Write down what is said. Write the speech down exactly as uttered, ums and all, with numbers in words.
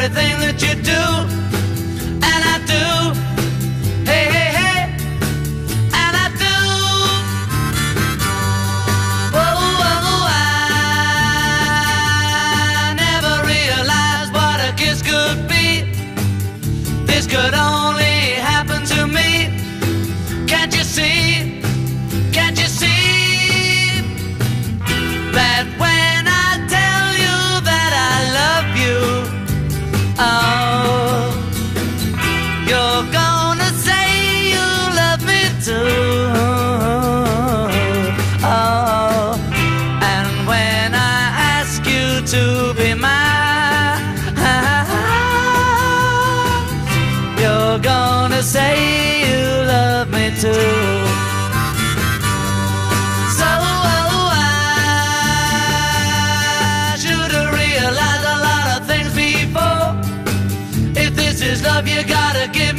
everything that you do, and I do. Hey, hey, hey, and I do. Oh, oh, I never realized what a kiss could be. This could only happen to me. Can't you see? Can't you see that when I tell you that I love you, oh, you're gonna say you love me too. Oh, and when I ask you to be mine, you're gonna say you love me too. So oh, I should have realized a lot of things before. If this is love, you gotta give